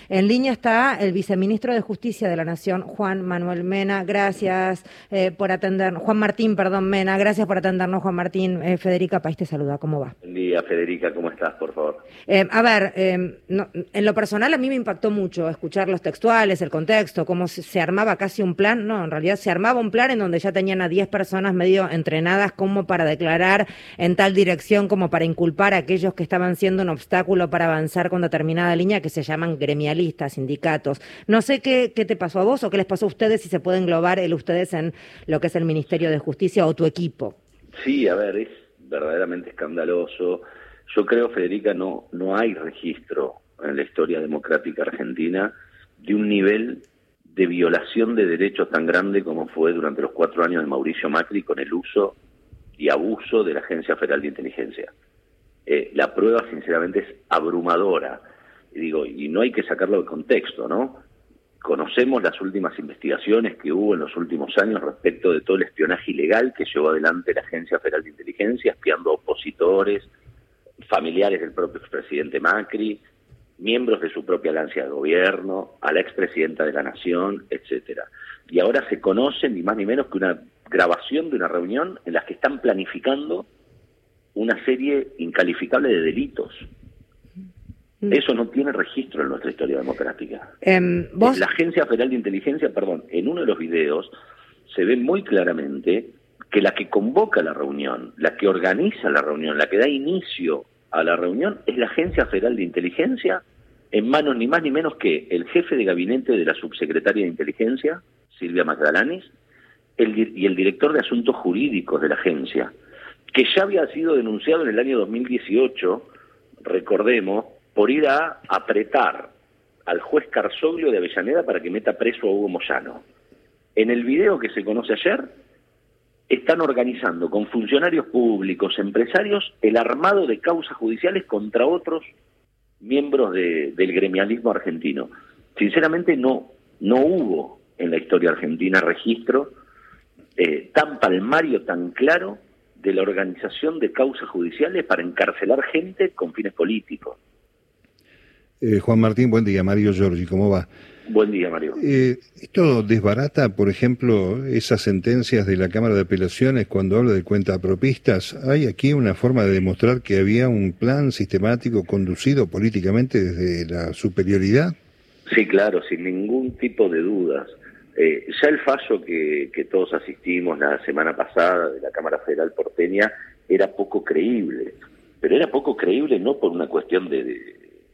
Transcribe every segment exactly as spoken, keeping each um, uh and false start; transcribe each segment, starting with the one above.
En línea está el viceministro de Justicia de la Nación, Juan Manuel Mena. Gracias eh, por atendernos. Juan Martín, perdón, Mena. Gracias por atendernos, Juan Martín. Eh, Federica País te saluda. ¿Cómo va? Buen día, Federica. ¿Cómo estás, por favor? Eh, a ver, eh, no, en lo personal a mí me impactó mucho escuchar los textuales, el contexto, cómo se, se armaba casi un plan. No, en realidad se armaba un plan en donde ya tenían a diez personas medio entrenadas como para declarar en tal dirección, como para inculpar a aquellos que estaban siendo un obstáculo para avanzar con determinada línea, que se llaman gremialistas, sindicatos. No sé qué, qué te pasó a vos o qué les pasó a ustedes, si se puede englobar el ustedes en lo que es el Ministerio de Justicia o tu equipo. Sí, a ver, es verdaderamente escandaloso. Yo creo, Federica, no, no hay registro en la historia democrática argentina de un nivel de violación de derechos tan grande como fue durante los cuatro años de Mauricio Macri con el uso y abuso de la Agencia Federal de Inteligencia. Eh, la prueba, sinceramente, es abrumadora. Y digo, y no hay que sacarlo de contexto, ¿no? Conocemos las últimas investigaciones que hubo en los últimos años respecto de todo el espionaje ilegal que llevó adelante la Agencia Federal de Inteligencia, espiando a opositores, familiares del propio expresidente Macri, miembros de su propia alianza de gobierno, a la expresidenta de la Nación, etcétera. Y ahora se conoce ni más ni menos que una grabación de una reunión en la que están planificando una serie incalificable de delitos. Eso no tiene registro en nuestra historia democrática. Um, ¿vos? La Agencia Federal de Inteligencia, perdón, en uno de los videos se ve muy claramente que la que convoca la reunión, la que organiza la reunión, la que da inicio a la reunión es la Agencia Federal de Inteligencia, en manos ni más ni menos que el jefe de gabinete de la subsecretaria de Inteligencia, Silvia Magdalanis, el, y el director de Asuntos Jurídicos de la agencia, que ya había sido denunciado en el año dos mil dieciocho, recordemos, por ir a apretar al juez Carzoglio de Avellaneda para que meta preso a Hugo Moyano. En el video que se conoce ayer, están organizando con funcionarios públicos, empresarios, el armado de causas judiciales contra otros miembros de, del gremialismo argentino. Sinceramente no, no hubo en la historia argentina registro eh, tan palmario, tan claro, de la organización de causas judiciales para encarcelar gente con fines políticos. Eh, Juan Martín, buen día. Mario Giorgi, ¿cómo va? Buen día, Mario. Eh, ¿Esto desbarata, por ejemplo, esas sentencias de la Cámara de Apelaciones cuando habla de cuentapropistas? ¿Hay aquí una forma de demostrar que había un plan sistemático conducido políticamente desde la superioridad? Sí, claro, sin ningún tipo de dudas. Eh, ya el fallo que, que todos asistimos la semana pasada de la Cámara Federal porteña era poco creíble, pero era poco creíble no por una cuestión de... de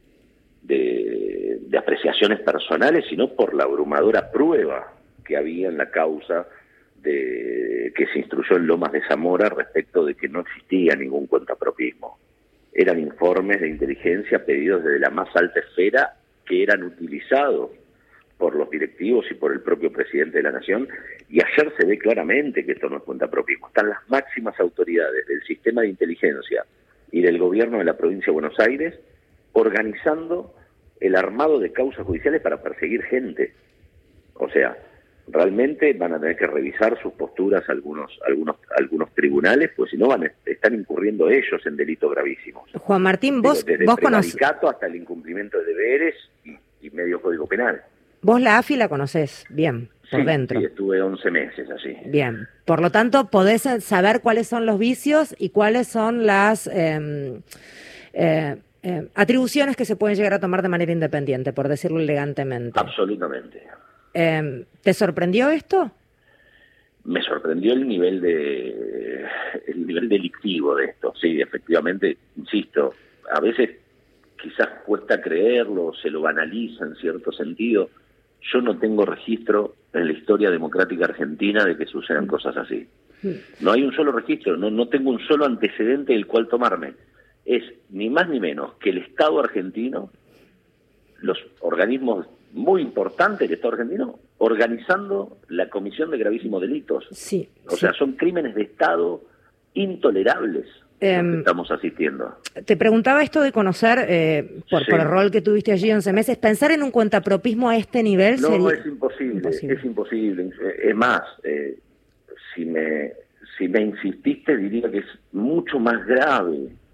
De, de apreciaciones personales, sino por la abrumadora prueba que había en la causa de que se instruyó en Lomas de Zamora respecto de que no existía ningún cuentapropismo. Eran informes de inteligencia pedidos desde la más alta esfera que eran utilizados por los directivos y por el propio presidente de la Nación, y ayer se ve claramente que esto no es cuentapropismo. Están las máximas autoridades del sistema de inteligencia y del gobierno de la provincia de Buenos Aires organizando el armado de causas judiciales para perseguir gente. O sea, realmente van a tener que revisar sus posturas algunos algunos algunos tribunales, pues si no van están incurriendo ellos en delitos gravísimos. Juan Martín, vos, desde vos el conocés hasta el incumplimiento de deberes y, y medio código penal. Vos la A F I la conocés bien, por sí, dentro. Sí, estuve once meses allí. Bien, por lo tanto podés saber cuáles son los vicios y cuáles son las... Eh, eh, Eh, atribuciones que se pueden llegar a tomar de manera independiente, por decirlo elegantemente. Absolutamente. Eh, ¿Te sorprendió esto? Me sorprendió el nivel de el nivel delictivo de esto. Sí, efectivamente, insisto, a veces quizás cuesta creerlo, se lo banaliza en cierto sentido. Yo no tengo registro en la historia democrática argentina de que sucedan cosas así. No hay un solo registro, no, no tengo un solo antecedente del cual tomarme. Es ni más ni menos que el Estado argentino, los organismos muy importantes del Estado argentino, organizando la comisión de gravísimos delitos. Sí. O sí. sea, son crímenes de Estado intolerables eh, los que estamos asistiendo. Te preguntaba esto de conocer, eh, por, sí. por el rol que tuviste allí once meses, pensar en un cuentapropismo a este nivel no, sería... No, es imposible, imposible, es imposible. Es más, eh, si me, si me insististe, diría que es mucho más grave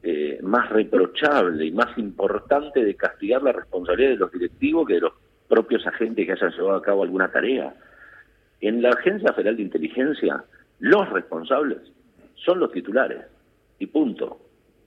eh, más reprochable y más importante de castigar la responsabilidad de los directivos que de los propios agentes que hayan llevado a cabo alguna tarea. En la Agencia Federal de Inteligencia, los responsables son los titulares, y punto.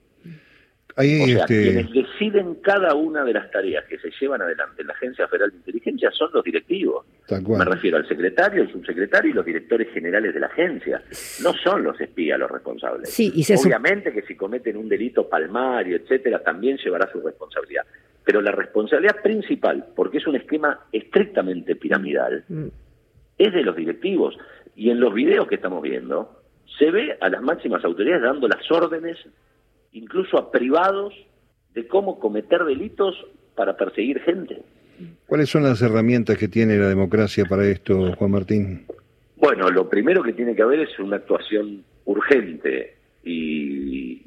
Ahí, o sea, este... quienes deciden cada una de las tareas que se llevan adelante en la Agencia Federal de Inteligencia son los directivos. Me refiero al secretario, el subsecretario y los directores generales de la agencia. No son los espías los responsables. Sí, y se Obviamente que si cometen un delito palmario, etcétera, también llevará su responsabilidad. Pero la responsabilidad principal, porque es un esquema estrictamente piramidal, mm. es de los directivos. Y en los videos que estamos viendo, se ve a las máximas autoridades dando las órdenes, incluso a privados, de cómo cometer delitos para perseguir gente. ¿Cuáles son las herramientas que tiene la democracia para esto, Juan Martín? Bueno, lo primero que tiene que haber es una actuación urgente y,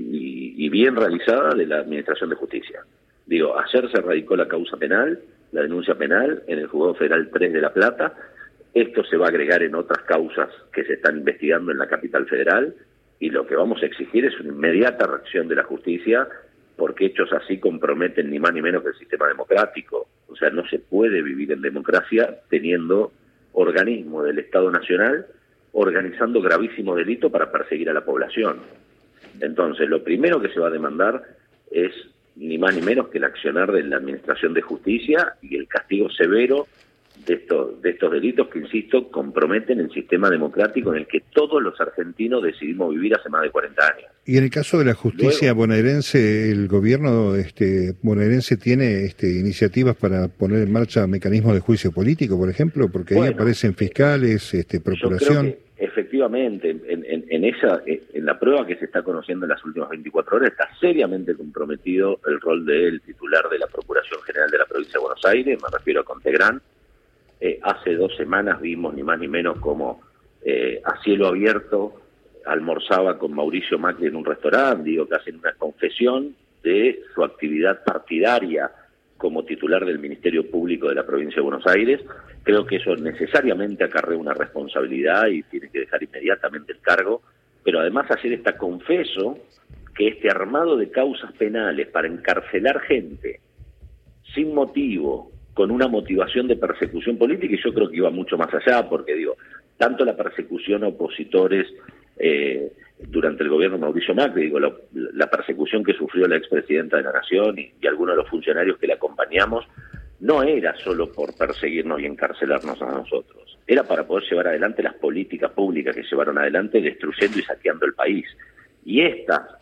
y, y bien realizada de la Administración de Justicia. Digo, ayer se radicó la causa penal, la denuncia penal, en el Juzgado Federal tres de La Plata. Esto se va a agregar en otras causas que se están investigando en la capital federal, y lo que vamos a exigir es una inmediata reacción de la justicia, porque hechos así comprometen ni más ni menos que el sistema democrático. O sea, no se puede vivir en democracia teniendo organismos del Estado Nacional organizando gravísimo delito para perseguir a la población. Entonces, lo primero que se va a demandar es ni más ni menos que el accionar de la Administración de Justicia y el castigo severo de estos, de estos delitos que, insisto, comprometen el sistema democrático en el que todos los argentinos decidimos vivir hace más de cuarenta años. Y en el caso de la justicia Luego, bonaerense, ¿el gobierno este, bonaerense tiene este, iniciativas para poner en marcha mecanismos de juicio político, por ejemplo? Porque bueno, ahí aparecen fiscales, este, procuración. Yo creo que efectivamente, en, en, en, esa, en la prueba que se está conociendo en las últimas veinticuatro horas, está seriamente comprometido el rol del titular de la Procuración General de la Provincia de Buenos Aires, me refiero a Contegrán. Eh, hace dos semanas vimos ni más ni menos como eh, a cielo abierto almorzaba con Mauricio Macri en un restaurante, digo que hacen una confesión de su actividad partidaria como titular del Ministerio Público de la Provincia de Buenos Aires. Creo que eso necesariamente acarrea una responsabilidad y tiene que dejar inmediatamente el cargo, pero además ayer está confeso que este armado de causas penales para encarcelar gente sin motivo, con una motivación de persecución política, y yo creo que iba mucho más allá, porque digo, tanto la persecución a opositores eh, durante el gobierno de Mauricio Macri, digo, la, la persecución que sufrió la expresidenta de la Nación y, y algunos de los funcionarios que la acompañamos, no era solo por perseguirnos y encarcelarnos a nosotros, era para poder llevar adelante las políticas públicas que llevaron adelante destruyendo y saqueando el país. Y esta,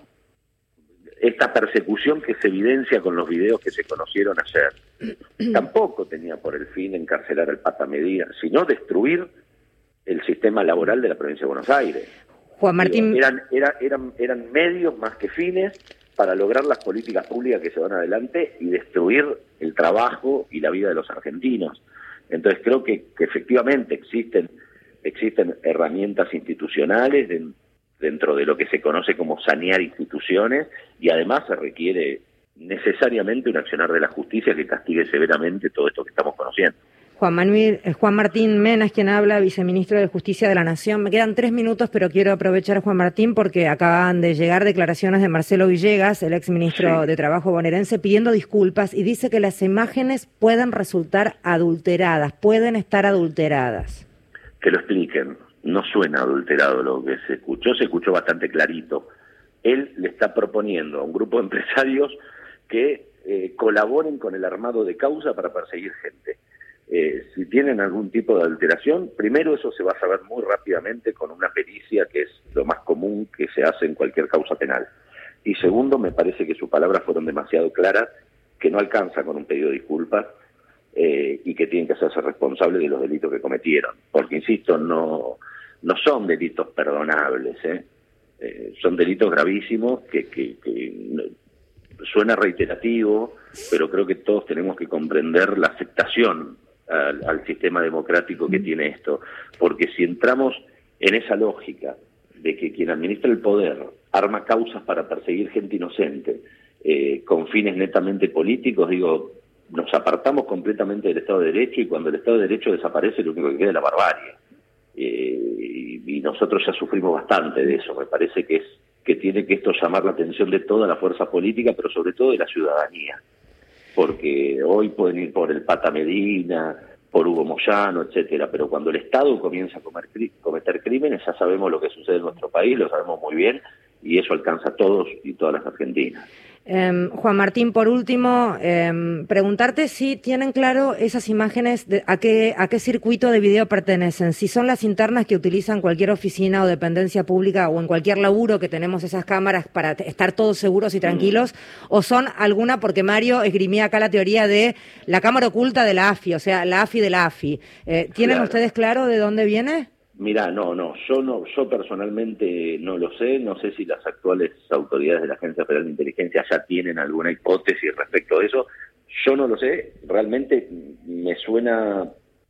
esta persecución que se evidencia con los videos que se conocieron ayer, tampoco tenía por el fin encarcelar al Pata Medina, sino destruir el sistema laboral de la provincia de Buenos Aires. Juan Martín... Digo, eran, era, eran, eran medios más que fines para lograr las políticas públicas que se van adelante y destruir el trabajo y la vida de los argentinos. Entonces creo que, que efectivamente existen, existen herramientas institucionales de, dentro de lo que se conoce como sanear instituciones, y además se requiere necesariamente un accionar de la justicia que castigue severamente todo esto que estamos conociendo. Juan Manuel, Juan Martín Mena es quien habla, viceministro de Justicia de la Nación. Me quedan tres minutos, pero quiero aprovechar, Juan Martín, porque acaban de llegar declaraciones de Marcelo Villegas, el exministro sí. de Trabajo bonaerense, pidiendo disculpas, y dice que las imágenes pueden resultar adulteradas, pueden estar adulteradas. Que lo expliquen. No suena adulterado lo que se escuchó, se escuchó bastante clarito. Él le está proponiendo a un grupo de empresarios que eh, colaboren con el armado de causa para perseguir gente. Eh, si tienen algún tipo de alteración, primero eso se va a saber muy rápidamente con una pericia, que es lo más común que se hace en cualquier causa penal. Y segundo, me parece que sus palabras fueron demasiado claras, que no alcanza con un pedido de disculpas eh, y que tienen que hacerse responsables de los delitos que cometieron. Porque, insisto, no, no son delitos perdonables, ¿eh? Eh, son delitos gravísimos que, que, que no, suena reiterativo, pero creo que todos tenemos que comprender la aceptación al, al sistema democrático que tiene esto, porque si entramos en esa lógica de que quien administra el poder arma causas para perseguir gente inocente eh, con fines netamente políticos, digo, nos apartamos completamente del Estado de Derecho, y cuando el Estado de Derecho desaparece lo único que queda es la barbarie. Eh, y, y nosotros ya sufrimos bastante de eso. Me parece que es que tiene que esto llamar la atención de toda la fuerza política, pero sobre todo de la ciudadanía. Porque hoy pueden ir por el Pata Medina, por Hugo Moyano, etcétera, pero cuando el Estado comienza a cometer, cometer crímenes, ya sabemos lo que sucede en nuestro país, lo sabemos muy bien, y eso alcanza a todos y todas las argentinas. Eh, Juan Martín, por último, eh, preguntarte si tienen claro esas imágenes, de, a qué a qué circuito de video pertenecen, si son las internas que utilizan cualquier oficina o dependencia pública o en cualquier laburo que tenemos esas cámaras para estar todos seguros y tranquilos, mm. o son alguna, porque Mario esgrimía acá la teoría de la cámara oculta de la A F I, o sea, la A F I de la A F I. Eh, ¿Tienen claro. ustedes claro de dónde viene? Mirá, no, no, yo no, yo personalmente no lo sé, no sé si las actuales autoridades de la Agencia Federal de Inteligencia ya tienen alguna hipótesis respecto a eso, yo no lo sé, realmente me suena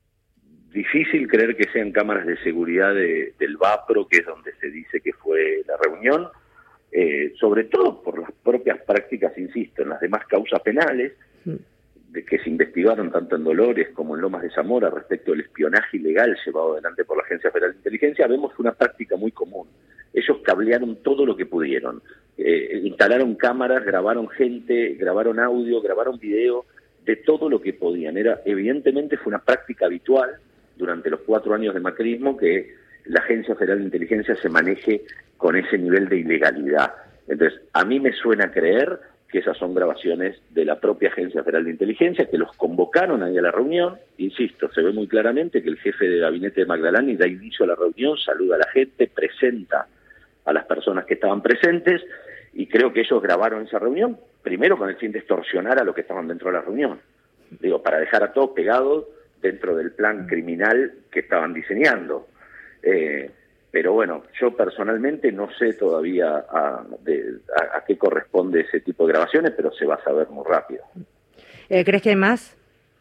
difícil creer que sean cámaras de seguridad de, del Vapro, que es donde se dice que fue la reunión, eh, sobre todo por las propias prácticas, insisto, en las demás causas penales, de que se investigaron tanto en Dolores como en Lomas de Zamora respecto del espionaje ilegal llevado adelante por la Agencia Federal de Inteligencia, vemos una práctica muy común. Ellos cablearon todo lo que pudieron, eh, instalaron cámaras, grabaron gente, grabaron audio, grabaron video, de todo lo que podían. Era, evidentemente fue una práctica habitual durante los cuatro años de macrismo que la Agencia Federal de Inteligencia se maneje con ese nivel de ilegalidad. Entonces, a mí me suena creer que esas son grabaciones de la propia Agencia Federal de Inteligencia, que los convocaron ahí a la reunión. Insisto, se ve muy claramente que el jefe de gabinete de Magdalani da inicio a la reunión, saluda a la gente, presenta a las personas que estaban presentes, y creo que ellos grabaron esa reunión, primero con el fin de extorsionar a los que estaban dentro de la reunión. Digo, para dejar a todos pegados dentro del plan criminal que estaban diseñando. Eh, Pero bueno, yo personalmente no sé todavía a, de, a, a qué corresponde ese tipo de grabaciones, pero se va a saber muy rápido. Eh, ¿Crees que hay más?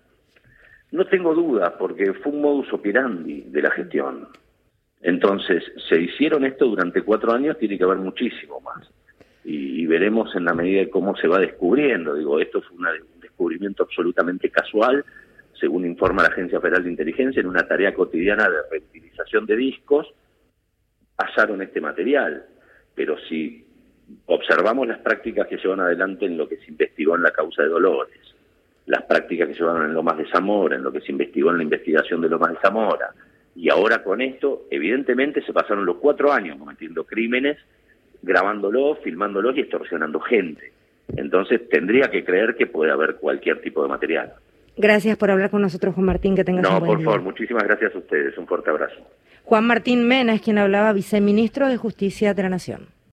No tengo dudas, porque fue un modus operandi de la gestión. Entonces, se hicieron esto durante cuatro años, tiene que haber muchísimo más. Y, y veremos en la medida de cómo se va descubriendo. Digo, esto fue una, un descubrimiento absolutamente casual, según informa la Agencia Federal de Inteligencia, en una tarea cotidiana de reutilización de discos, hallaron este material, pero si observamos las prácticas que llevan adelante en lo que se investigó en la causa de Dolores, las prácticas que llevaron en Lomas de Zamora, en lo que se investigó en la investigación de Lomas de Zamora, y ahora con esto, evidentemente se pasaron los cuatro años cometiendo crímenes, grabándolos, filmándolos y extorsionando gente. Entonces tendría que creer que puede haber cualquier tipo de material. Gracias por hablar con nosotros, Juan Martín, que tengas no, un buen por día. favor, muchísimas gracias a ustedes, un fuerte abrazo. Juan Martín Mena es quien hablaba, viceministro de Justicia de la Nación.